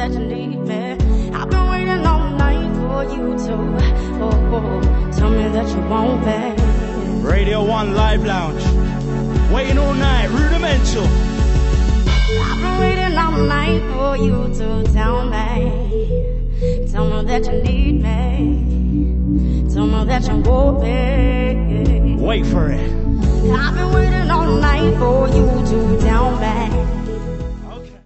that you need me. I've been waiting all night for you to tell me that you want me. Radio 1 Live Lounge. Waiting all night, Rudimental. I've been waiting all night for you to tell me that you need me. Tell me that you want me. Wait for it. I've been waiting all night for you to tell me